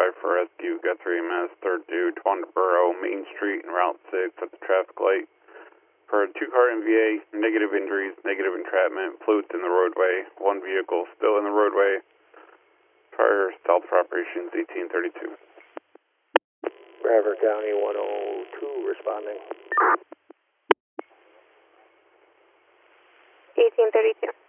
5 for rescue, Guthrie EMS, 3rd due, Twanboro, Main Street and Route 6 at the traffic light. For a 2-car NVA, negative injuries, negative entrapment, fluids in the roadway, 1 vehicle still in the roadway. Prior south for operations 1832. Bradford County 102 responding. 1832.